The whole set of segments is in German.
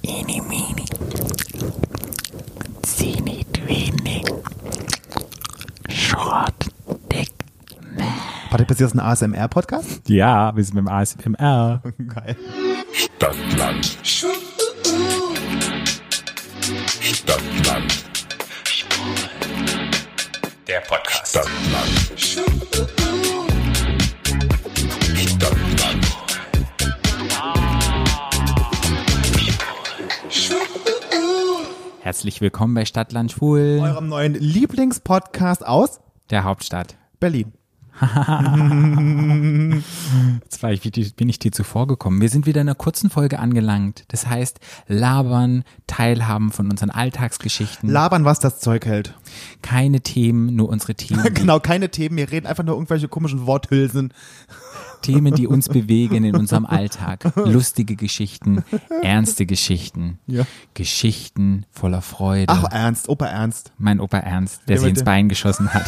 Eeny, meeny, teeny, weeny, short, dick, man. Warte, ist das ein ASMR-Podcast? Ja, wir sind mit dem ASMR. Geil. Stadtland. Stadtland. Der Podcast. Stadtland. Stadtland. Herzlich willkommen bei Stadtland Schwul, Eurem neuen Lieblingspodcast aus der Hauptstadt. Berlin. Jetzt bin ich dir zuvor gekommen. Wir sind wieder in einer kurzen Folge angelangt. Das heißt, labern, teilhaben von unseren Alltagsgeschichten. Labern, was das Zeug hält. Keine Themen, nur unsere Themen. Genau, keine Themen. Wir reden einfach nur irgendwelche komischen Worthülsen. Themen, die uns bewegen in unserem Alltag. Lustige Geschichten, ernste Geschichten. Ja. Geschichten voller Freude. Ach, Ernst, Opa Ernst. Mein Opa Ernst, der sich mit ins Bein geschossen hat.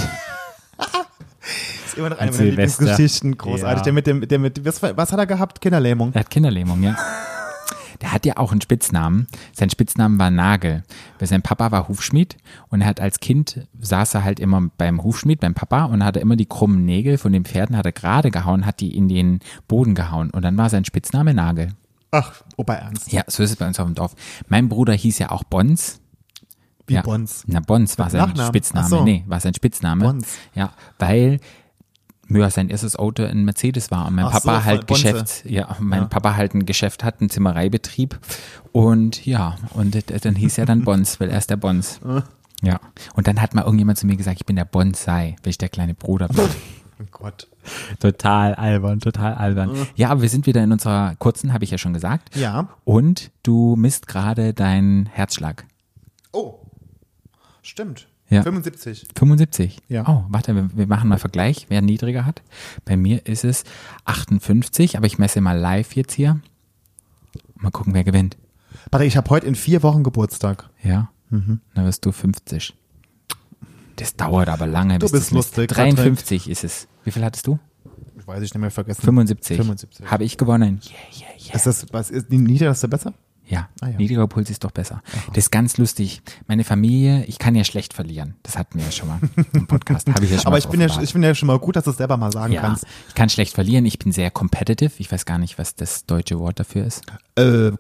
Ist immer noch eine An meiner Silvester. Lieblingsgeschichten. Großartig. Ja. Was hat er gehabt? Kinderlähmung. Er hat Kinderlähmung, ja. Der hat ja auch einen Spitznamen. Sein Spitznamen war Nagel. Weil sein Papa war Hufschmied und er hat als Kind, saß er halt immer beim Hufschmied, beim Papa und hat er immer die krummen Nägel von den Pferden, hat er gerade gehauen, hat die in den Boden gehauen und dann war sein Spitzname Nagel. Ach, Opa Ernst. Ja, so ist es bei uns auf dem Dorf. Mein Bruder hieß ja auch Bons. Wie Ja. Bons. Na, Bons war sein Nachnamen? Spitzname. Ach so. Nee, war sein Spitzname. Bons. Ja, weil sein erstes Auto ein Mercedes war und mein Ach Papa so, halt Bonze. Papa halt ein Geschäft hat, einen Zimmereibetrieb und ja, und dann hieß er dann Bons, weil er ist der Bons. Ja, und dann hat mal irgendjemand zu mir gesagt, ich bin der Bonsai, weil ich der kleine Bruder bin. Oh Gott. Total albern, total albern. Ja, aber wir sind wieder in unserer kurzen, habe ich ja schon gesagt. Ja. Und du misst gerade deinen Herzschlag. Oh. Stimmt. Ja. 75. 75? Ja. Oh, warte, wir machen mal Vergleich, wer niedriger hat. Bei mir ist es 58, aber ich messe mal live jetzt hier. Mal gucken, wer gewinnt. Warte, ich habe heute in 4 Wochen Geburtstag. Ja, dann wirst du 50. Das dauert aber lange. Du bis bist das misst. lustig, 53 ist es. Wie viel hattest du? Ich weiß, ich nicht mehr vergessen. 75. 75. Habe ich gewonnen. Yeah. Ist das, was ist die niedrigste besser? Ja, Ah, ja. niedriger Puls ist doch besser. Das ist ganz lustig. Meine Familie, ich kann ja schlecht verlieren. Das hatten wir ja schon mal im Podcast. Habe ich ja schon Aber mal ich finde ja schon mal gut, dass du es selber mal sagen ja, kannst. ich kann schlecht verlieren. Ich bin sehr competitive. Ich weiß gar nicht, was das deutsche Wort dafür ist. Oh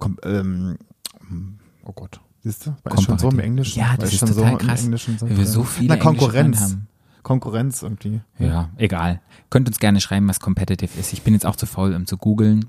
Gott. Siehst du? War ich schon so im Englischen? Ja, War das ich ist schon total so im krass, Englischen weil wir so viele Na, Konkurrenz. englische Freunde Konkurrenz irgendwie. Ja, egal. Könnt uns gerne schreiben, was competitive ist. Ich bin jetzt auch zu faul, um zu googeln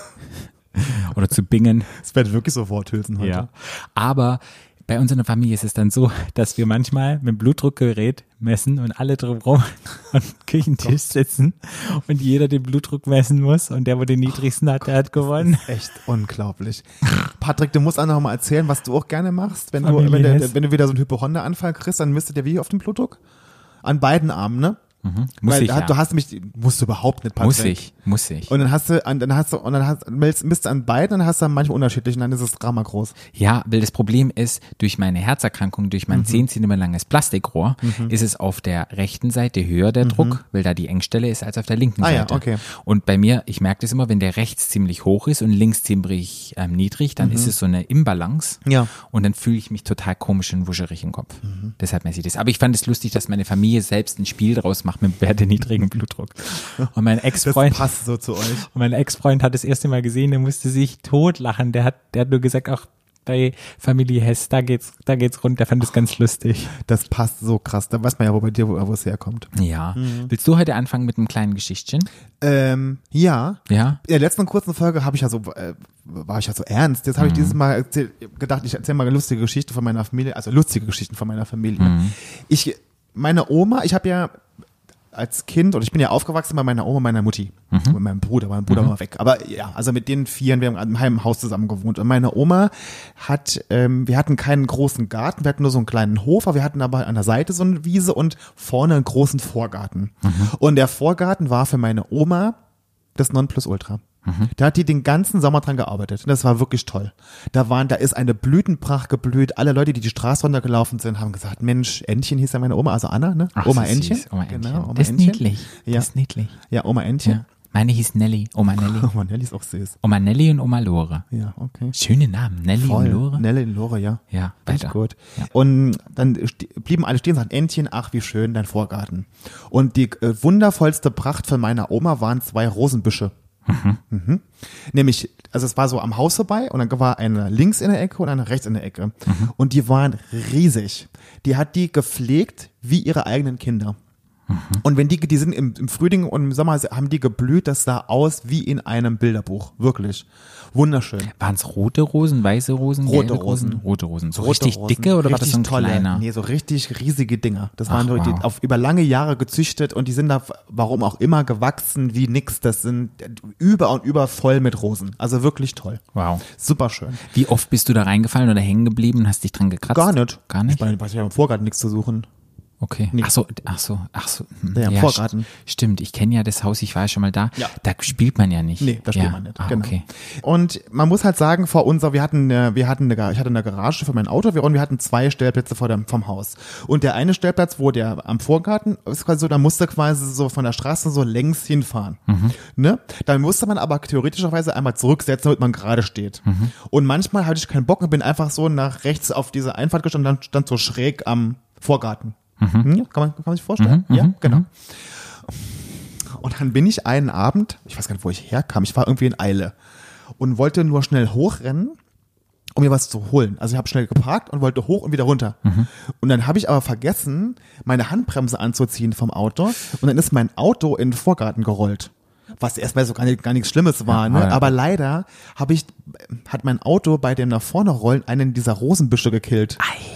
oder zu bingen. Es wird wirklich so Worthülsen heute. Ja. Aber bei uns in der Familie ist es dann so, dass wir manchmal mit dem Blutdruckgerät messen und alle drumherum am Küchentisch sitzen und jeder den Blutdruck messen muss und der, wo den niedrigsten hat, der hat gewonnen. Echt unglaublich. Patrick, du musst auch noch mal erzählen, was du auch gerne machst. Wenn du Familienhess. wieder so einen Hypochonder-Anfall kriegst, dann misst du dir wie auf den Blutdruck? An beiden Armen, ne? Muss Weil ich, ja. du hast musst du überhaupt nicht, Patrick. Muss ich. Und dann misst du an beiden und dann hast du manchmal unterschiedlich und dann ist das Drama groß. Ja, weil das Problem ist, durch meine Herzerkrankung, durch mein 10 cm langes Plastikrohr, ist es auf der rechten Seite höher der Druck, weil da die Engstelle ist, als auf der linken Ah ja, Seite. okay. Und bei mir, ich merke das immer, wenn der rechts ziemlich hoch ist und links ziemlich niedrig, dann ist es so eine Imbalance. Ja. Und dann fühle ich mich total komisch und wuscherig im Kopf. Deshalb messe ich das. Aber ich fand es lustig, dass meine Familie selbst ein Spiel draus macht mit dem niedrigen Blutdruck. Und mein Das Ex-Freund passt so zu euch. und mein Ex-Freund hat das erste Mal gesehen, der musste sich totlachen. Der hat nur gesagt, auch bei Familie Hess, da geht's rund. Der fand das ganz lustig. Das passt so krass. Da weiß man ja, wo bei dir, wo es herkommt. Ja. Willst du heute anfangen mit einem kleinen Geschichtchen? Ja. Ja. In der letzten kurzen Folge war ich ja so ernst. Jetzt habe ich dieses Mal gedacht, ich erzähle mal eine lustige Geschichte von meiner Familie, also lustige Geschichten von meiner Familie. Meine Oma, ich habe ja als Kind, und ich bin ja aufgewachsen bei meiner Oma und meiner Mutti. Mit meinem Bruder, mein Bruder war weg. Aber ja, also mit den 4, wir haben im halben Haus zusammen gewohnt. Und meine Oma wir hatten keinen großen Garten, wir hatten nur so einen kleinen Hof, aber wir hatten aber an der Seite so eine Wiese und vorne einen großen Vorgarten. Und der Vorgarten war für meine Oma das Nonplusultra. Da hat die den ganzen Sommer dran gearbeitet. Und das war wirklich toll. Da ist eine Blütenpracht geblüht. Alle Leute, die Straße runtergelaufen sind, haben gesagt, Mensch, Entchen hieß ja meine Oma, also Anna, ne? Ach, Oma so Entchen. süß, Oma Entchen. Genau, Oma Das ist Entchen. niedlich. Ja. Das ist niedlich. Ja, Oma Entchen. Ja. Meine hieß Nelly, Oma Nelly. Oh, Nelly ist auch süß. Oma Nelly und Oma Lore. Ja, okay. Schöne Namen, Nelly Voll. und Lore. Nelly und Lore, ja. Ja, Echt weiter. gut. Ja. Und dann blieben alle stehen und sagten, Entchen, ach wie schön, dein Vorgarten. Und die wundervollste Pracht von meiner Oma waren 2 Rosenbüsche. Mhm. Nämlich, also es war so am Haus vorbei und dann war eine links in der Ecke und eine rechts in der Ecke. Und die waren riesig. Die hat die gepflegt wie ihre eigenen Kinder. Und wenn die sind im Frühling und im Sommer haben die geblüht, das sah aus wie in einem Bilderbuch. Wirklich. Wunderschön. Waren es rote Rosen, weiße Rosen, Rote gelbe Rosen. Rote Rosen. So Rote richtig Rosen, dicke oder war das so ein richtig tolle, kleiner? Nee, so richtig riesige Dinger. Das waren Ach, die wow. über lange Jahre gezüchtet und die sind da, warum auch immer, gewachsen wie nix. Das sind über und über voll mit Rosen. Also wirklich toll. Wow. Super schön. Wie oft bist du da reingefallen oder hängen geblieben und hast dich dran gekratzt? Gar nicht. Gar nicht? Ich meine, ich habe im Vorgarten nichts zu suchen. Okay. Nee. Ach so. Ja, im Vorgarten. Stimmt, ich kenne ja das Haus, ich war ja schon mal da. Ja. Da spielt man ja nicht. Nee, da spielt ja. man nicht. Ah, Genau. okay. Und man muss halt sagen, ich hatte eine Garage für mein Auto und wir hatten 2 Stellplätze vom Haus. Und der eine Stellplatz, wo der am Vorgarten ist quasi so, da musste quasi so von der Straße so längs hinfahren. Ne? Dann musste man aber theoretischerweise einmal zurücksetzen, damit man gerade steht. Und manchmal hatte ich keinen Bock und bin einfach so nach rechts auf diese Einfahrt gestanden und dann stand so schräg am Vorgarten. Ja, kann man sich vorstellen? Ja, genau. Und dann bin ich einen Abend, ich weiß gar nicht, wo ich herkam, ich war irgendwie in Eile und wollte nur schnell hochrennen, um mir was zu holen. Also ich habe schnell geparkt und wollte hoch und wieder runter. Und dann habe ich aber vergessen, meine Handbremse anzuziehen vom Auto und dann ist mein Auto in den Vorgarten gerollt. Was erstmal so gar nichts Schlimmes war, ne? Ja. Aber leider hat mein Auto bei dem nach vorne rollen einen dieser Rosenbüsche gekillt.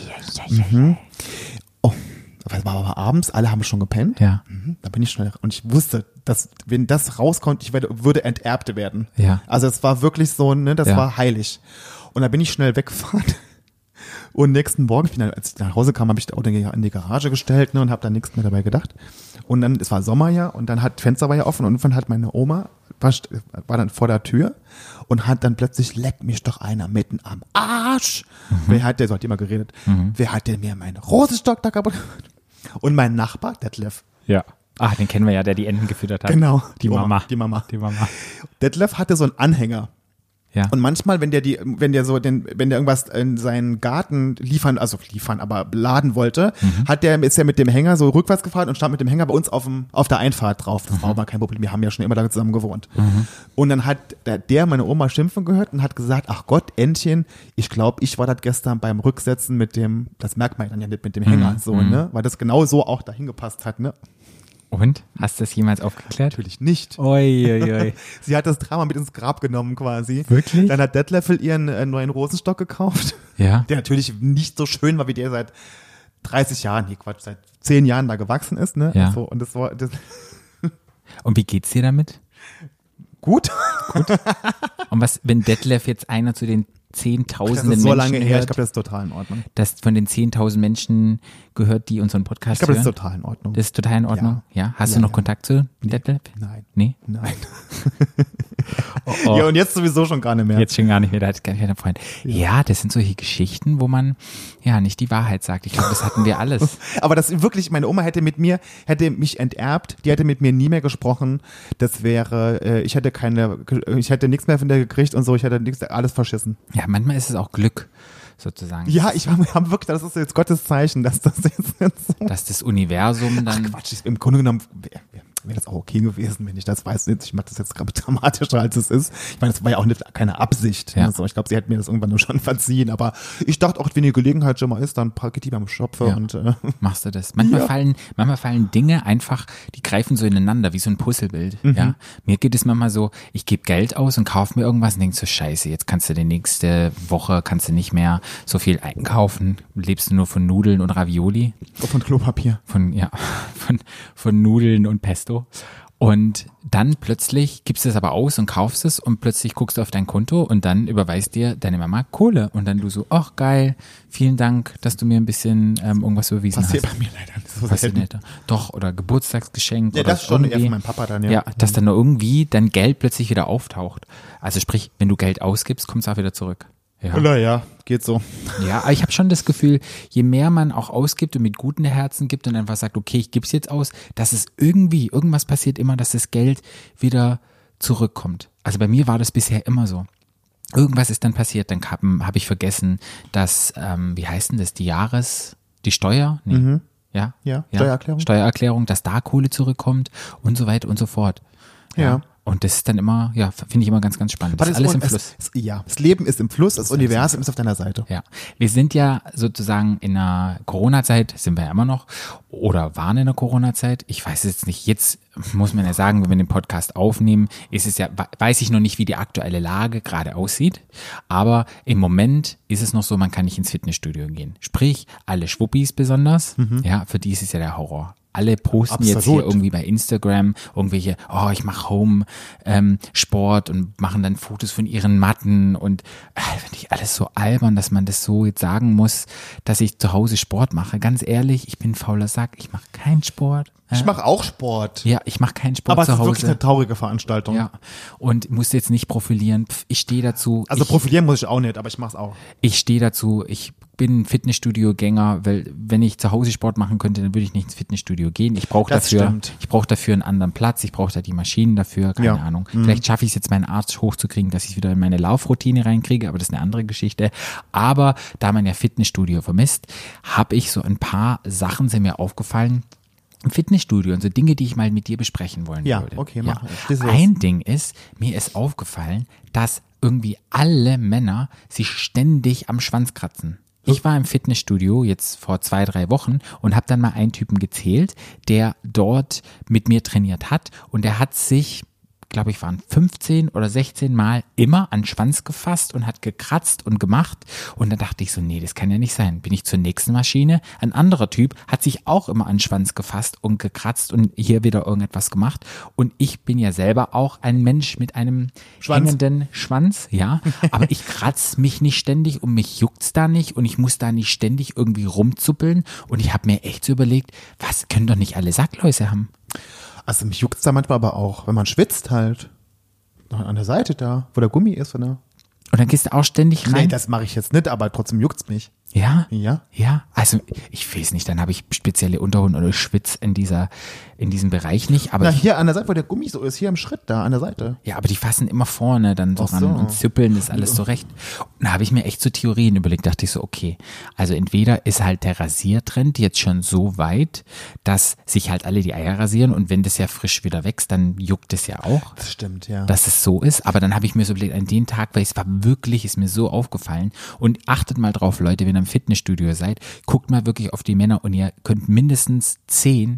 Oh, das war aber abends, alle haben schon gepennt. Ja. Da bin ich schnell und ich wusste, dass wenn das rauskommt, ich würde Enterbte werden. Ja. Also es war wirklich so, ne, das Ja. war heilig. Und da bin ich schnell weggefahren. Und nächsten Morgen, als ich nach Hause kam, habe ich das Auto in die Garage gestellt, ne, und habe da nichts mehr dabei gedacht. Und dann, es war Sommer ja, und dann Fenster war ja offen und irgendwann hat meine Oma, war dann vor der Tür und hat dann plötzlich, leck mich doch einer mitten am Arsch. Wer hat der, so hat die immer geredet, wer hat denn mir meinen Rosenstock da kaputt gemacht? Und mein Nachbar, Detlef. Ja. Ach, den kennen wir ja, der die Enten gefüttert hat. Genau. Die Mama. Die Mama. Die Mama. Detlef hatte so einen Anhänger. Ja. Und manchmal, wenn der irgendwas in seinen Garten aber laden wollte, ist er mit dem Hänger so rückwärts gefahren und stand mit dem Hänger bei uns auf der Einfahrt drauf. Das war aber kein Problem. Wir haben ja schon immer da zusammen gewohnt. Und dann hat meine Oma schimpfen gehört und hat gesagt, ach Gott, Entchen, ich glaube, ich war das gestern beim Rücksetzen das merkt man dann ja nicht mit dem Hänger, so, ne? Weil das genau so auch dahin gepasst hat, ne? Und? Hast du das jemals aufgeklärt? Natürlich nicht. Oi. Sie hat das Drama mit ins Grab genommen quasi. Wirklich? Dann hat Detlef ihren neuen Rosenstock gekauft. Ja. Der natürlich nicht so schön war, wie der seit 30 Jahren, seit 10 Jahren da gewachsen ist, ne? Ja. So, und das war Und wie geht's dir damit? gut. Und was, wenn Detlef jetzt einer zu den Das Zehntausenden ist so Menschen lange her, ich hört, glaube, das ist total in Ordnung. dass von den 10.000 Menschen gehört, die unseren Podcast Ich glaube, das ist hören? total in Ordnung. Das ist total in Ordnung? Ja. Hast du Ja, noch ja. Kontakt zu Detlef? Nein. Nee? Nein. Oh. Ja, und jetzt sowieso schon gar nicht mehr. Jetzt schon gar nicht mehr, da hat gar nicht mehr einen Freund. Ja, das sind solche Geschichten, wo man ja nicht die Wahrheit sagt. Ich glaube, das hatten wir alles. Aber das wirklich, meine Oma hätte mich enterbt, die hätte mit mir nie mehr gesprochen. Das wäre, ich hätte nichts mehr von der gekriegt und so, ich hätte alles verschissen. Ja, manchmal ist es auch Glück, sozusagen. Ja, ich habe wirklich, das ist jetzt Gottes Zeichen, dass das jetzt nicht so. Dass das Universum dann. Quatsch, im Grunde genommen wäre das auch okay gewesen, wenn ich das weiß. Ich mache das jetzt gerade dramatischer, als es ist. Ich meine, das war ja auch keine Absicht. Ja. Ne? So, ich glaube, sie hätte mir das irgendwann nur schon verziehen. Aber ich dachte auch, wenn die Gelegenheit schon mal ist, dann packe ich die beim Schopfe Ja. und Machst du das? Manchmal Ja. fallen Dinge einfach, die greifen so ineinander, wie so ein Puzzlebild. Ja. Mir geht es manchmal so, ich gebe Geld aus und kaufe mir irgendwas und denke so, scheiße, jetzt kannst du die nächste Woche nicht mehr so viel einkaufen. Lebst du nur von Nudeln und Ravioli? von Klopapier. Von Nudeln und Pesto. Und dann plötzlich gibst du es aber aus und kaufst es und plötzlich guckst du auf dein Konto und dann überweist dir deine Mama Kohle und dann du so, ach geil, vielen Dank, dass du mir ein bisschen irgendwas überwiesen Passiert hast. bei mir leider nicht so Passiert selten. nicht. Doch, oder Geburtstagsgeschenk Ja, oder das schon eher irgendwie. von meinem Papa dann, ja. Ja, dass dann nur irgendwie dein Geld plötzlich wieder auftaucht. Also sprich, wenn du Geld ausgibst, kommt es auch wieder zurück. Ja. Oder ja, geht so. Ja, aber ich habe schon das Gefühl, je mehr man auch ausgibt und mit guten Herzen gibt und einfach sagt, okay, ich gebe es jetzt aus, dass es irgendwas passiert immer, dass das Geld wieder zurückkommt. Also bei mir war das bisher immer so. Irgendwas ist dann passiert, dann habe ich vergessen, dass, wie heißt denn das, die Steuer? Nee. Ja, Steuererklärung. Steuererklärung, dass da Kohle zurückkommt und so weiter und so fort. Ja. Und das ist dann immer, finde ich immer ganz, ganz spannend. Das ist alles im Fluss. Das Leben ist im Fluss, das Universum ist auf deiner Seite. Ja, wir sind ja sozusagen in einer Corona-Zeit, sind wir ja immer noch, oder waren in der Corona-Zeit. Ich weiß es jetzt nicht. Jetzt muss man ja sagen, wenn wir den Podcast aufnehmen, ist es ja, weiß ich noch nicht, wie die aktuelle Lage gerade aussieht. Aber im Moment ist es noch so, man kann nicht ins Fitnessstudio gehen. Sprich, alle Schwuppis besonders, ja, für die ist es ja der Horror. Alle posten jetzt hier irgendwie bei Instagram irgendwelche, ich mache Home Sport und machen dann Fotos von ihren Matten und finde ich alles so albern, dass man das so jetzt sagen muss, dass ich zu Hause Sport mache. Ganz ehrlich, ich bin ein fauler Sack, ich mache keinen Sport. Ich mache auch Sport. Ja, ich mache keinen Sport aber zu Hause. Aber es ist wirklich eine traurige Veranstaltung. Ja, und muss jetzt nicht profilieren. Ich stehe dazu. Also profilieren muss ich auch nicht, aber ich mache es auch. Ich stehe dazu. Ich bin Fitnessstudio-Gänger, weil wenn ich zu Hause Sport machen könnte, dann würde ich nicht ins Fitnessstudio gehen. Ich brauche dafür einen anderen Platz. Ich brauche da die Maschinen dafür. Keine Ahnung. Vielleicht schaffe ich es jetzt, meinen Arzt hochzukriegen, dass ich es wieder in meine Laufroutine reinkriege, aber das ist eine andere Geschichte. Aber da man ja Fitnessstudio vermisst, habe ich so ein paar Sachen, sind mir aufgefallen, im Fitnessstudio und so Dinge, die ich mal mit dir besprechen wollen würde. Ja, okay, mach. Ein Ding ist, mir ist aufgefallen, dass irgendwie alle Männer sich ständig am Schwanz kratzen. Ich war im Fitnessstudio jetzt vor 2-3 Wochen und habe dann mal einen Typen gezählt, der dort mit mir trainiert hat und der hat sich, glaube ich, waren 15 oder 16 Mal immer an den Schwanz gefasst und hat gekratzt und gemacht. Und dann dachte ich so, nee, das kann ja nicht sein. Bin ich zur nächsten Maschine. Ein anderer Typ hat sich auch immer an den Schwanz gefasst und gekratzt und hier wieder irgendetwas gemacht. Und ich bin ja selber auch ein Mensch mit einem hängenden Schwanz, ja. Aber ich kratze mich nicht ständig und mich juckt's da nicht und ich muss da nicht ständig irgendwie rumzuppeln. Und ich habe mir echt so überlegt, was können doch nicht alle Sackläuse haben? Also mich juckt's da manchmal aber auch, wenn man schwitzt halt. An der Seite da, wo der Gummi ist, oder? Und dann gehst du auch ständig rein? Nein, das mache ich jetzt nicht, aber trotzdem juckt's mich. Ja? Ja. Ja, also ich weiß nicht, dann habe ich spezielle Unterhosen oder schwitz in diesem Bereich nicht. Aber hier an der Seite, wo der Gummi so ist, hier am Schritt da, an der Seite. Ja, aber die fassen immer vorne dann so ran und züppeln, ist alles so recht. Und da habe ich mir echt so Theorien überlegt, dachte ich so, okay, also entweder ist halt der Rasiertrend jetzt schon so weit, dass sich halt alle die Eier rasieren und wenn das ja frisch wieder wächst, dann juckt es ja auch. Das stimmt, ja. Dass es so ist, aber dann habe ich mir so überlegt, an den Tag, weil es war wirklich, ist mir so aufgefallen und achtet mal drauf, Leute, wenn ihr im Fitnessstudio seid, guckt mal wirklich auf die Männer und ihr könnt mindestens 10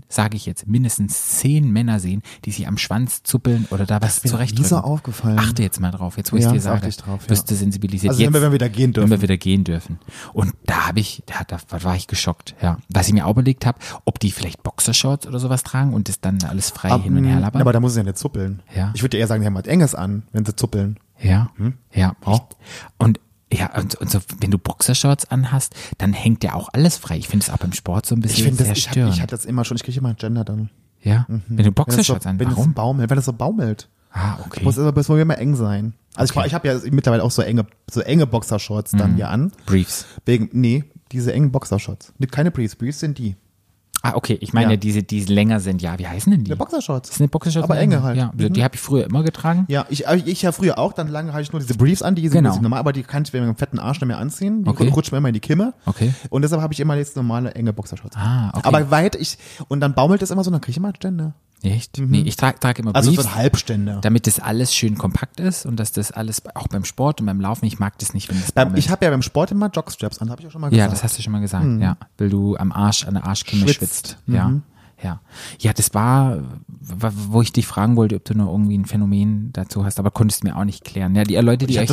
Männer sehen, die sich am Schwanz zuppeln oder da was zurechtdrücken. Das ist mir so aufgefallen. Achte jetzt mal drauf, jetzt wo ich es dir sage, wirst du sensibilisiert. Also jetzt, wenn wir wieder gehen dürfen. Wenn wir wieder gehen dürfen. Und da war ich geschockt, ja. Was ich mir auch überlegt habe, ob die vielleicht Boxershorts oder sowas tragen und das dann alles frei hin und her labern. Aber da muss es ja nicht zuppeln. Ja. Ich würde eher sagen, die haben was Enges an, wenn sie zuppeln. Ja, ja. Und so, wenn du Boxershorts anhast, dann hängt ja auch alles frei. Ich finde es auch beim Sport so ein bisschen sehr störend. Ich hatte das immer schon, ich kriege immer ein Gender dann. Ja? Wenn du Boxershorts anhast, warum? Wenn das so baumelt. Ah, okay. Das muss immer eng sein. Also ich habe ja mittlerweile auch so enge Boxershorts dann hier an. Briefs. Diese engen Boxershorts. Keine Briefs, Briefs sind die. Ah, okay. Ich meine, die länger sind, ja. Wie heißen denn die? Boxershorts. Das sind Boxershorts. Aber enge halt. Ja, die habe ich früher immer getragen. Ja, ich ja früher auch. Dann lange hatte ich nur diese Briefs an, die sind normal, aber die kann ich wegen einem fetten Arsch nicht mehr anziehen. Die rutschen mir immer in die Kimme. Okay. Und deshalb habe ich immer jetzt normale enge Boxershorts. Ah, okay. Aber und dann baumelt es immer so, dann kriege ich immer Ständer. Echt? Nee, ich trage immer Briefs. Also so ein Halbständer. Damit das alles schön kompakt ist und dass das alles, auch beim Sport und beim Laufen, ich mag das nicht, wenn das baumelt. Ich habe ja beim Sport immer Jockstraps an, habe ich auch schon mal gesagt. Ja, das hast du schon mal gesagt, ja. Weil du an der Arschkimme schwitzt. Ja. Ja. Ja, das war, wo ich dich fragen wollte, ob du noch irgendwie ein Phänomen dazu hast, aber konntest du mir auch nicht klären. Ja, die Leute, die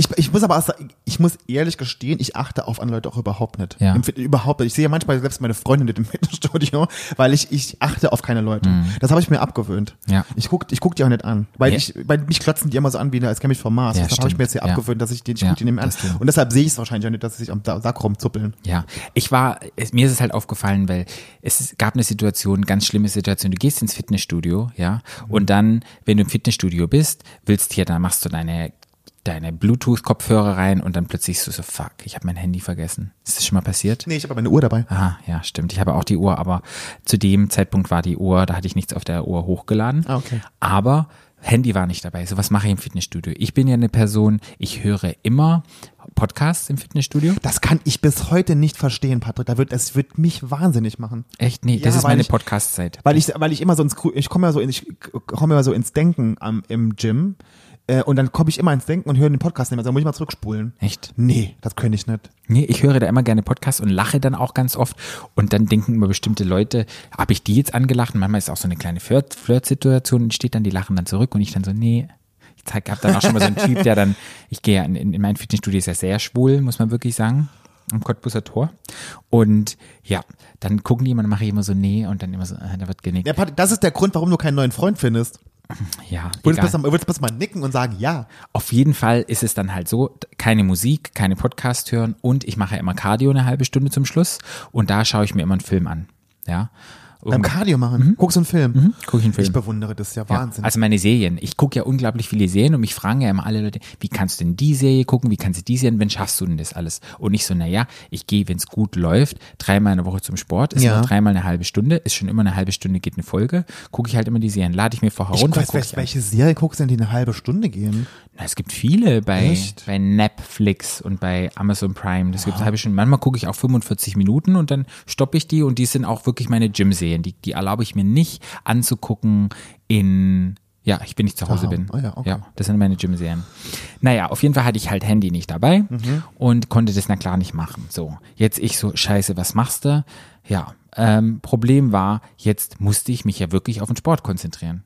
ich muss ehrlich gestehen, ich achte auf andere Leute auch überhaupt nicht. Ja. Überhaupt nicht. Ich sehe ja manchmal selbst meine Freundin nicht im Fitnessstudio, weil ich achte auf keine Leute. Das habe ich mir abgewöhnt. Ja. Ich guck die auch nicht an. Weil mich klotzen die immer so an, wie als käme ich vom Mars. Ja, deshalb habe ich mir jetzt hier abgewöhnt, dass ich guck die nicht mehr an. Stimmt. Und deshalb sehe ich es wahrscheinlich auch nicht, dass sie sich am Sack rumzuppeln. Ja. Mir ist es halt aufgefallen, weil es gab eine Situation, ganz schlimme Situation. Du gehst ins Fitnessstudio, ja, und dann, wenn du im Fitnessstudio bist, dann machst du deine Bluetooth-Kopfhörer rein und dann plötzlich so fuck, ich habe mein Handy vergessen. Ist das schon mal passiert? Nee, ich habe aber eine Uhr dabei. Aha, ja, stimmt. Ich habe auch die Uhr, aber zu dem Zeitpunkt war die Uhr, da hatte ich nichts auf der Uhr hochgeladen. Ah, okay. Aber Handy war nicht dabei. So, was mache ich im Fitnessstudio? Ich bin ja eine Person, ich höre immer Podcasts im Fitnessstudio. Das kann ich bis heute nicht verstehen, Patrick. Das wird mich wahnsinnig machen. Echt? Nee, das Ja, ist weil meine ich- Podcast-Zeit. Weil ich immer so ich komme ja so ins Denken im Gym und dann komme ich immer ins Denken und höre den Podcast nicht mehr. Also muss ich mal zurückspulen. Echt? Nee, das könnte ich nicht. Nee, ich höre da immer gerne Podcasts und lache dann auch ganz oft und dann denken immer bestimmte Leute, habe ich die jetzt angelacht? Und manchmal ist auch so eine kleine Flirt-Situation, entsteht dann, die lachen dann zurück und ich dann so, nee. Ich habe dann auch schon mal so einen Typ, der dann, ich gehe ja in mein Fitnessstudio, ist ja sehr schwul, muss man wirklich sagen, am Cottbuser Tor. Und ja, dann gucken die immer, dann mache ich immer so, nee, und dann immer so, da wird genickt. Ja, Patrick, das ist der Grund, warum du keinen neuen Freund findest. Ja, Würdest egal. du mal nicken und sagen, ja. Auf jeden Fall ist es dann halt so, keine Musik, keine Podcast hören und ich mache ja immer Cardio eine halbe Stunde zum Schluss und da schaue ich mir immer einen Film an. Ja. Beim Cardio machen. Guckst du einen Film? Gucke ich einen Film. Ich bewundere das, ja Ja, Wahnsinn. also meine Serien. Ich gucke ja unglaublich viele Serien und mich fragen ja immer alle Leute, wie kannst du denn die Serie gucken, wie kannst du die Serien, wann schaffst du denn das alles? Und ich so, naja, ich gehe, wenn es gut läuft, 3-mal in der Woche zum Sport, ist Ja. nur 3-mal eine halbe Stunde, ist schon immer eine halbe Stunde geht eine Folge, gucke ich halt immer die Serien, lade ich mir vorher Ich runter. weiß, guck ich an. welche Serie guckst du denn, die eine halbe Stunde gehen? Na, es gibt viele bei Echt? Netflix und bei Amazon Prime. Das gibt eine halbe Stunde. Manchmal gucke ich auch 45 Minuten und dann stoppe ich die und die sind auch wirklich meine Gym-Serien. Die erlaube ich mir nicht anzugucken ja, ich bin nicht zu Hause Aha. bin. Ah ja, okay. Ja, das sind meine Gym-Serien. Naja, auf jeden Fall hatte ich halt Handy nicht dabei und konnte das na klar nicht machen. So, jetzt ich so, scheiße, was machst du? Ja, Problem war, jetzt musste ich mich ja wirklich auf den Sport konzentrieren.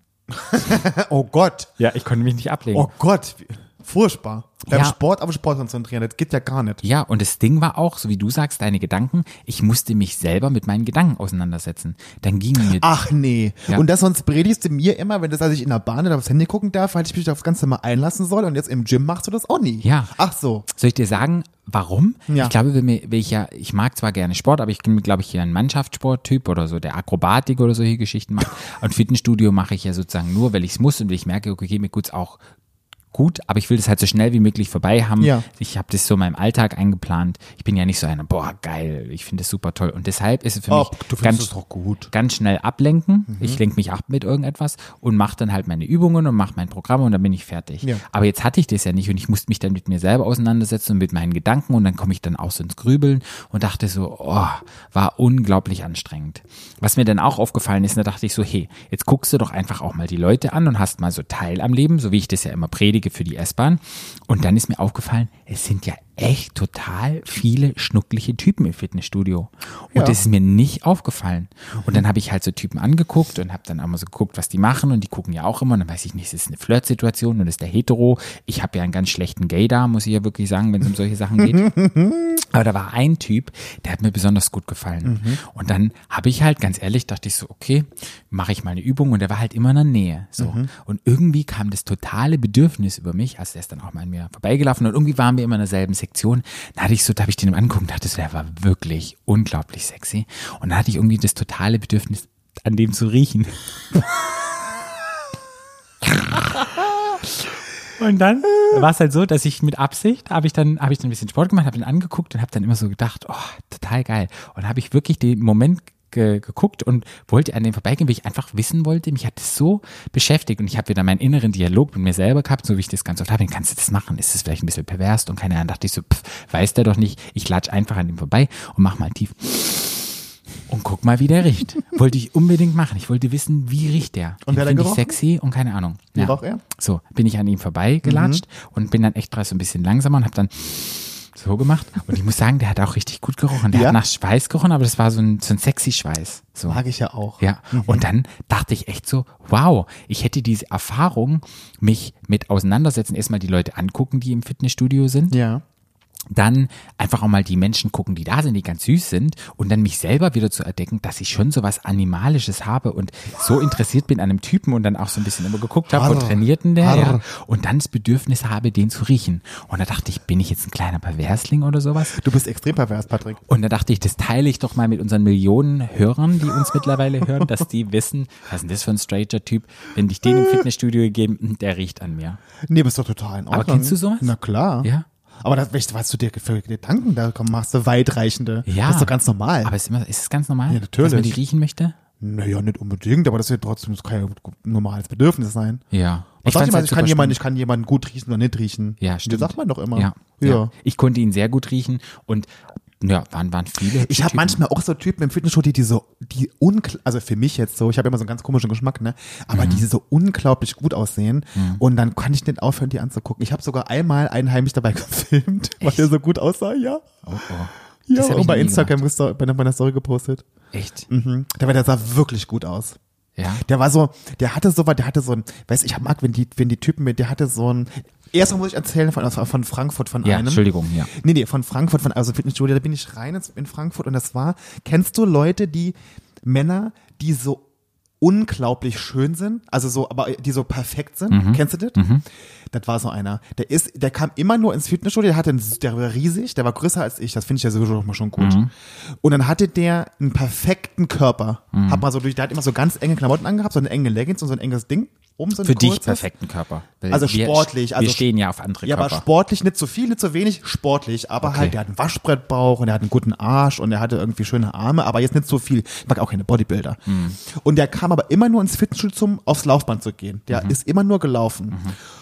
Oh Gott. Ja, ich konnte mich nicht ablegen. Oh Gott. Furchtbar. Beim Ja. Sport auf Sport konzentrieren, das geht ja gar nicht. Ja, und das Ding war auch, so wie du sagst, deine Gedanken, ich musste mich selber mit meinen Gedanken auseinandersetzen. Dann ging mir, Ach nee. Ja. Und das sonst predigst du mir immer, wenn als ich in der Bahn oder aufs Handy gucken darf, weil ich mich aufs Ganze mal einlassen soll und jetzt im Gym machst du das auch nie. Ja. Ach so. soll ich dir sagen, warum? Ja. Ich glaube, ich mag zwar gerne Sport, aber ich bin, glaube ich, hier ein Mannschaftssporttyp oder so, der Akrobatik oder solche Geschichten macht. Und Fitnessstudio mache ich ja sozusagen nur, weil ich es muss und weil ich merke, okay, mir tut's auch gut, aber ich will das halt so schnell wie möglich vorbei haben. Ja. Ich habe das so in meinem Alltag eingeplant. Ich bin ja nicht so einer, boah, geil, ich finde das super toll. Und deshalb ist es für mich du findest es doch gut. ganz schnell ablenken. Ich lenke mich ab mit irgendetwas und mache dann halt meine Übungen und mache mein Programm und dann bin ich fertig. Ja. Aber jetzt hatte ich das ja nicht und ich musste mich dann mit mir selber auseinandersetzen und mit meinen Gedanken und dann komme ich dann auch so ins Grübeln und dachte so, oh, war unglaublich anstrengend. Was mir dann auch aufgefallen ist, da dachte ich so, hey, jetzt guckst du doch einfach auch mal die Leute an und hast mal so Teil am Leben, so wie ich das ja immer predige für die S-Bahn. Und dann ist mir aufgefallen, es sind ja echt total viele schnuckliche Typen im Fitnessstudio. Und Ja. das ist mir nicht aufgefallen. Und dann habe ich halt so Typen angeguckt und habe dann auch mal so geguckt, was die machen. Und die gucken ja auch immer. Und dann weiß ich nicht, es ist eine Flirtsituation und das ist der Hetero. Ich habe ja einen ganz schlechten Gay da, muss ich ja wirklich sagen, wenn es um solche Sachen geht. Aber da war ein Typ, der hat mir besonders gut gefallen. Und dann habe ich halt, ganz ehrlich, dachte ich so, okay, mache ich mal eine Übung. Und der war halt immer in der Nähe. So. Und irgendwie kam das totale Bedürfnis über mich. Also der ist dann auch mal an mir vorbeigelaufen und irgendwie waren wir immer in derselben Sektion. Da habe ich den angeguckt und dachte, der war wirklich unglaublich sexy. Und da hatte ich irgendwie das totale Bedürfnis, an dem zu riechen. Und dann war es halt so, dass ich mit Absicht, habe ich dann ein bisschen Sport gemacht, habe ihn angeguckt und habe dann immer so gedacht, oh, total geil. Und habe ich wirklich den Moment geguckt und wollte an dem vorbeigehen, weil ich einfach wissen wollte, mich hat das so beschäftigt und ich habe wieder meinen inneren Dialog mit mir selber gehabt, so wie ich das ganz oft habe, kannst du das machen, ist das vielleicht ein bisschen pervers und keine Ahnung, dachte ich so, weiß der doch nicht, ich latsch einfach an dem vorbei und mach mal tief und guck mal, wie der riecht. Wollte ich unbedingt machen, ich wollte wissen, wie riecht der. Und wer hat Finde ich gerochen? sexy und keine Ahnung. Wie roch er? So, bin ich an ihm vorbeigelatscht und bin dann extra so ein bisschen langsamer und habe dann so gemacht. Und ich muss sagen, der hat auch richtig gut gerochen. Der Ja? hat nach Schweiß gerochen, aber das war so ein sexy Schweiß. So. Mag ich ja auch. Ja, und dann dachte ich echt so, wow, ich hätte diese Erfahrung, mich mit auseinandersetzen, erstmal die Leute angucken, die im Fitnessstudio sind. Ja. Dann einfach auch mal die Menschen gucken, die da sind, die ganz süß sind und dann mich selber wieder zu entdecken, dass ich schon so was Animalisches habe und so interessiert bin an einem Typen und dann auch so ein bisschen immer geguckt habe, wo Arr. trainiert denn der? Arr. Ja. Und dann das Bedürfnis habe, den zu riechen. Und da dachte ich, bin ich jetzt ein kleiner Perversling oder sowas? Du bist extrem pervers, Patrick. Und da dachte ich, das teile ich doch mal mit unseren Millionen Hörern, die uns mittlerweile hören, dass die wissen, was ist denn das für ein Stranger-Typ? Wenn ich den im Fitnessstudio gegeben, der riecht an mir. Nee, bist doch total in Ordnung. Aber kennst du sowas? Na klar. Ja. Aber das, was du dir für Gedanken da machst, du weitreichende. Ja. Das ist doch ganz normal. Aber ist es ganz normal, Ja, natürlich. dass man die riechen möchte? Naja, nicht unbedingt, aber das wird trotzdem, das kann ja ein normales Bedürfnis sein. Ja. Ich fand's halt ich super spannend. kann jemanden gut riechen oder nicht riechen. Ja, Das stimmt. sagt man doch immer. Ja. Ich konnte ihn sehr gut riechen und ja, waren viele. Ich habe Typen. manchmal auch so Typen im Fitnessstudio, also für mich jetzt so, ich habe immer so einen ganz komischen Geschmack, ne, aber die so unglaublich gut aussehen und dann kann ich nicht aufhören, die anzugucken. Ich habe sogar einmal einen heimlich dabei gefilmt, weil der so gut aussah, ja. Oh. Ja, Das hab und ich bei nie Instagram bei meiner Story gepostet. Echt? Der sah wirklich gut aus. Ja. Der hatte so ein, weiß ich mag, wenn die Typen der hatte so ein, erstmal muss ich erzählen von Frankfurt von Ja, einem. Entschuldigung, ja. Nee, von Frankfurt, also Fitnessstudio, da bin ich rein in Frankfurt und kennst du Leute, Männer, die so unglaublich schön sind, also so, aber die so perfekt sind? Kennst du das? Das war so einer. Der kam immer nur ins Fitnessstudio, der war riesig, der war größer als ich, das finde ich ja sowieso schon gut. Und dann hatte der einen perfekten Körper. Der hat immer so ganz enge Klamotten angehabt, so eine enge Leggings und so ein enges Ding. So Für dich kurzes. perfekten Körper. Weil Also sportlich. Wir stehen ja auf andere Ja, Körper. aber sportlich, nicht zu viel, nicht zu wenig, sportlich. Aber halt, der hat einen Waschbrettbauch und er hat einen guten Arsch und er hatte irgendwie schöne Arme, aber jetzt nicht so viel. Ich mag auch keine Bodybuilder. Und der kam aber immer nur ins Fitnessstudio, aufs Laufband zu gehen. Der ist immer nur gelaufen.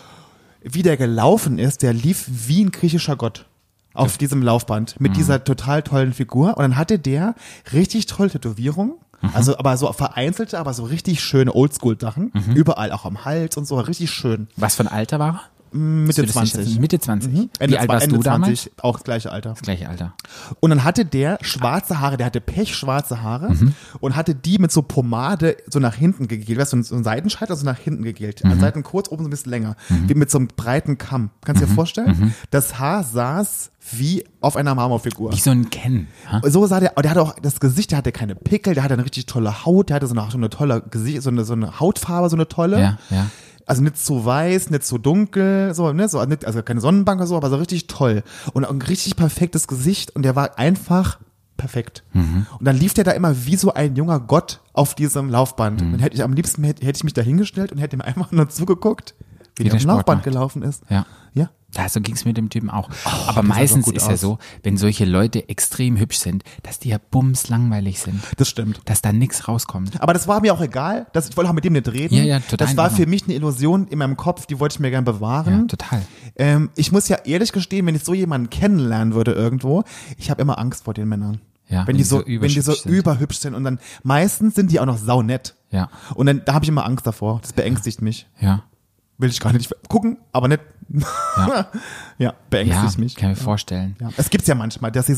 Wie der gelaufen ist, der lief wie ein griechischer Gott auf diesem Laufband mit dieser total tollen Figur. Und dann hatte der richtig tolle Tätowierungen. Also, aber so vereinzelte, aber so richtig schöne Oldschool-Sachen. Überall, auch am Hals und so, richtig schön. Was für ein Alter war er? Mitte Würdest du das 20. schätzen? Mitte 20. Ende, Wie alt warst Ende du damals? 20, auch das gleiche Alter. Das gleiche Alter. Und dann hatte der schwarze Haare, der hatte pechschwarze Haare und hatte die mit so Pomade so nach hinten gegelt, weißt du, so ein Seitenscheitel so nach hinten gegelt. An Seiten kurz, oben so ein bisschen länger. Wie mit so einem breiten Kamm. Kannst du dir vorstellen? Das Haar saß wie auf einer Marmorfigur. Wie so ein Ken. Ha? So sah der hatte auch das Gesicht, der hatte keine Pickel, der hatte eine richtig tolle Haut, der hatte so eine tolle Gesicht, so eine Hautfarbe, so eine tolle. Ja. Also nicht so weiß, nicht so dunkel, so, ne, so, nicht, also keine Sonnenbank oder so, aber so richtig toll. Und ein richtig perfektes Gesicht und der war einfach perfekt. Und dann lief der da immer wie so ein junger Gott auf diesem Laufband. Und am liebsten hätte ich mich da hingestellt und hätte ihm einfach nur zugeguckt, wie der auf dem Laufband gelaufen ist. Ja. Ja. Ja, so ging's mit dem Typen auch. Aber das sah meistens gut ist ja aus. so, wenn solche Leute extrem hübsch sind, dass die ja bumslangweilig sind. Das stimmt. Dass da nichts rauskommt. Aber das war mir auch egal. Ich wollte auch mit dem nicht reden. Ja, total Das war in für Ordnung. mich eine Illusion in meinem Kopf, die wollte ich mir gern bewahren. Ja, total. Ich muss ja ehrlich gestehen, wenn ich so jemanden kennenlernen würde irgendwo, ich habe immer Angst vor den Männern. Ja, wenn die so überhübsch sind. überhübsch sind und dann meistens sind die auch noch saunett. Ja. Und dann da habe ich immer Angst davor. Das beängstigt mich. Ja. Will ich gar nicht gucken, aber nicht. Ja. Ja, beängstigt Ja, mich. kann ich mir vorstellen. Ja. Es gibt's ja manchmal, dass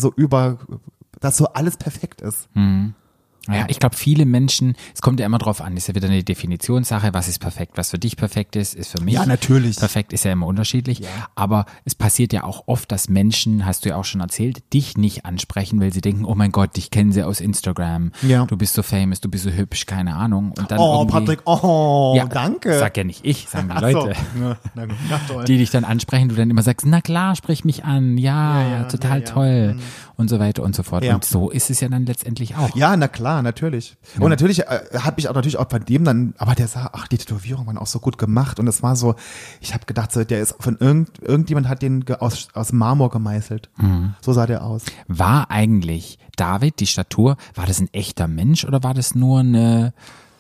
dass so alles perfekt ist. Ja, ich glaube, viele Menschen, es kommt ja immer drauf an, ist ja wieder eine Definitionssache, was ist perfekt, was für dich perfekt ist für mich. Ja, natürlich. Perfekt ist ja immer unterschiedlich, aber es passiert ja auch oft, dass Menschen, hast du ja auch schon erzählt, dich nicht ansprechen, weil sie denken, oh mein Gott, dich kennen sie aus Instagram, Ja. du bist so famous, du bist so hübsch, keine Ahnung. Und dann Oh, irgendwie, Patrick, oh, ja, danke. Sag ja nicht ich, sagen die Ach Leute. So. Ja, na gut. Ja, toll. Die dich dann ansprechen, du dann immer sagst, na klar, sprich mich an, ja, total toll und so weiter und so fort. Ja. Und so ist es ja dann letztendlich auch. Ja, na klar, natürlich. Und natürlich habe ich auch natürlich auch bei dem dann, aber der sah, die Tätowierungen waren auch so gut gemacht und es war so, ich habe gedacht, so, der ist von irgendjemand hat den aus Marmor gemeißelt. So sah der aus. War eigentlich David, die Statur, war das ein echter Mensch oder war das nur eine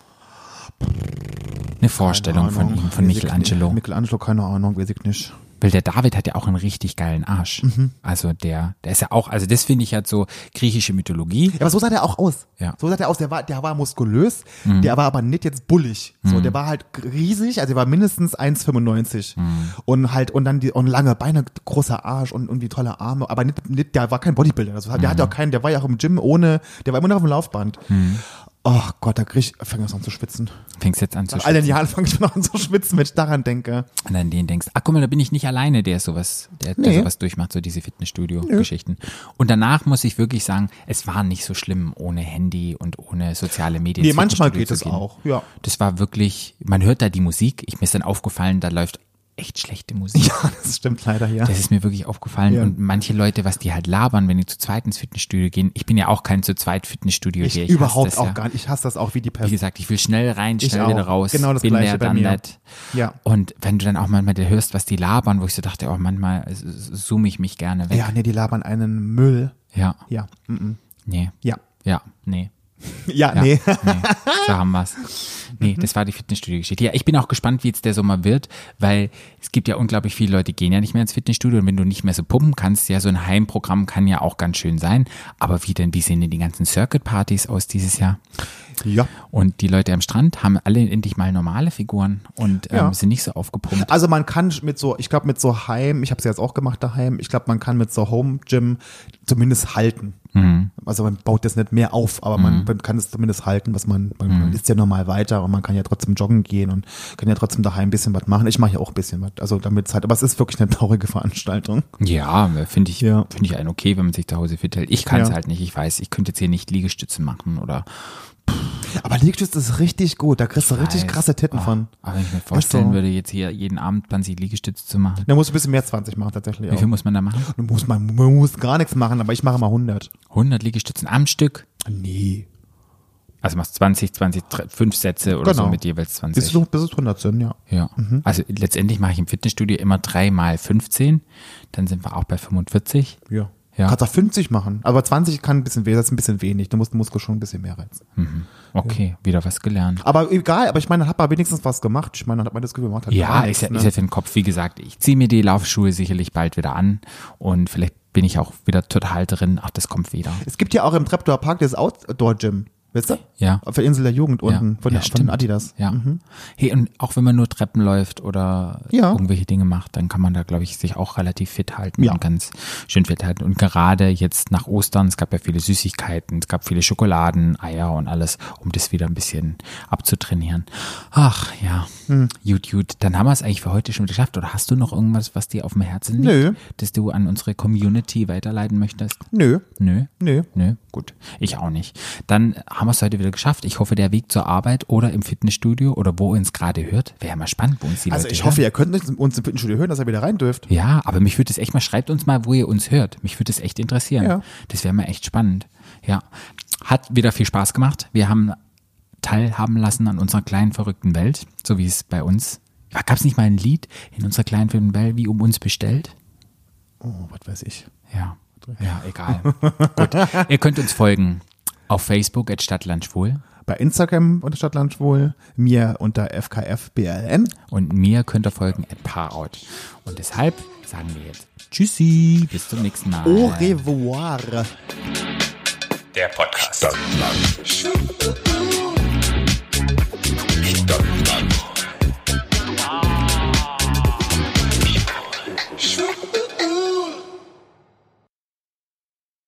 Vorstellung von ihm, von Michelangelo? Michelangelo, keine Ahnung, weiß ich nicht. Weil der David hat ja auch einen richtig geilen Arsch. Also der ist ja auch, also das finde ich halt so griechische Mythologie. Ja, aber so sah der auch aus. Ja. So sah der aus, der war muskulös, der war aber nicht jetzt bullig. So, der war halt riesig, also der war mindestens 1,95 und dann und lange Beine, großer Arsch und irgendwie tolle Arme, aber nicht der war kein Bodybuilder. Also, der hatte auch keinen, der war ja auch im Gym der war immer noch auf dem Laufband. Oh Gott, da fange ich an zu schwitzen. Fängst jetzt an zu Nach all den schwitzen. Jahren fange ich an zu schwitzen, wenn ich daran denke. Und an den denkst, ach guck mal, da bin ich nicht alleine, der sowas durchmacht, so diese Fitnessstudio-Geschichten. Und danach muss ich wirklich sagen, es war nicht so schlimm ohne Handy und ohne soziale Medien. Nee, ins manchmal Fitnessstudio geht zu es gehen. auch, ja. Das war wirklich, man hört da die Musik, mir ist dann aufgefallen, da läuft echt schlechte Musik. Ja, das stimmt leider, ja. Das ist mir wirklich aufgefallen. Ja. Und manche Leute, was die halt labern, wenn die zu zweit ins Fitnessstudio gehen, ich bin ja auch kein zu zweit Fitnessstudio Ich gehe. überhaupt hasse das auch ja. gar nicht. Ich hasse das auch wie die Wie Pest. gesagt, ich will schnell rein, Ich schnell auch. wieder raus. Genau das bin Gleiche der, bei dann mir. that. Ja. Und wenn du dann auch manchmal hörst, was die labern, wo ich so dachte, auch manchmal zoome ich mich gerne weg. Ja, nee, die labern einen Müll. Ja. Ja. Nee. Ja. Ja. Nee. Ja, Ja, nee. So haben wir's. Nee, das war die Fitnessstudio-Geschichte. Ja, ich bin auch gespannt, wie jetzt der Sommer wird, weil es gibt ja unglaublich viele Leute, die gehen ja nicht mehr ins Fitnessstudio und wenn du nicht mehr so pumpen kannst, ja, so ein Heimprogramm kann ja auch ganz schön sein. Aber wie sehen denn die ganzen Circuit-Partys aus dieses Jahr? Ja. Und die Leute am Strand haben alle endlich mal normale Figuren und Ja. sind nicht so aufgepumpt. Also man kann ich habe es jetzt auch gemacht daheim, ich glaube, man kann mit so Home Gym zumindest halten. Also man baut das nicht mehr auf, aber man kann es zumindest halten, was man isst ja normal weiter und man kann ja trotzdem joggen gehen und kann ja trotzdem daheim ein bisschen was machen. Ich mache ja auch ein bisschen was, also damit es halt, aber es ist wirklich eine traurige Veranstaltung. Ja, finde ich einen okay, wenn man sich zu Hause fit hält. Ich kann es Ja. halt nicht. Ich weiß, ich könnte jetzt hier nicht Liegestützen machen oder Aber Liegestütz ist richtig gut, da kriegst du richtig weiß. krasse Titten von. Aber wenn ich mir vorstellen so. würde, jetzt hier jeden Abend 20 Liegestütze zu machen. Da musst du ein bisschen mehr 20 machen tatsächlich. Wie viel Auch. muss man da machen? Man muss gar nichts machen, aber ich mache mal 100. 100 Liegestützen am Stück. Nee. Also machst 20, 5 Sätze oder so Genau. mit jeweils 20. Bis es 100 sind, ja. Ja. Also letztendlich mache ich im Fitnessstudio immer 3 mal 15. Dann sind wir auch bei 45. Ja. Ja. Kannst auch 50 machen, aber 20 kann ein bisschen das ist ein bisschen wenig. Du musst den Muskel schon ein bisschen mehr reizen. Okay, wieder was gelernt. Aber egal, aber ich meine, hat man wenigstens was gemacht. Ich meine, hat man das Gefühl gemacht. Hat Ja, gar ist ja nichts, ne? für den Kopf. Wie gesagt, ich ziehe mir die Laufschuhe sicherlich bald wieder an und vielleicht bin ich auch wieder total drin. Ach, das kommt wieder. Es gibt ja auch im Treptower Park das Outdoor-Gym. Weißt du? Ja. Auf der Insel der Jugend unten von stimmt. Adidas. Ja. Hey, und auch wenn man nur Treppen läuft oder Ja. irgendwelche Dinge macht, dann kann man da, glaube ich, sich auch relativ fit halten Ja. und ganz schön fit halten. Und gerade jetzt nach Ostern, es gab ja viele Süßigkeiten, es gab viele Schokoladen, Eier und alles, um das wieder ein bisschen abzutrainieren. Ach ja, gut. Dann haben wir es eigentlich für heute schon wieder geschafft. Oder hast du noch irgendwas, was dir auf dem Herzen liegt, Nö. das du an unsere Community weiterleiten möchtest? Nö. Nö. Nö. Nö, gut. Ich auch nicht. Dann haben wir es heute wieder geschafft. Ich hoffe, der Weg zur Arbeit oder im Fitnessstudio oder wo ihr uns gerade hört, wäre mal spannend, wo uns die Also Leute ich hören. hoffe, ihr könnt uns im Fitnessstudio hören, dass ihr wieder rein dürft. Ja, aber mich würde es echt mal, schreibt uns mal, wo ihr uns hört. Mich würde es echt interessieren. Ja. Das wäre mal echt spannend. Ja. Hat wieder viel Spaß gemacht. Wir haben teilhaben lassen an unserer kleinen verrückten Welt, so wie es bei uns. Gab es nicht mal ein Lied in unserer kleinen verrückten Welt, wie um uns bestellt? Oh, was weiß ich. Ja, egal. Gut, ihr könnt uns folgen auf Facebook @Stadtlandschwul Bei Instagram unter Stadtlandschwul, mir unter FKFBLN. und mir könnt ihr folgen @Parout. Und deshalb sagen wir jetzt Tschüssi, bis zum nächsten Mal. Au revoir. Der Podcast. Stadtland.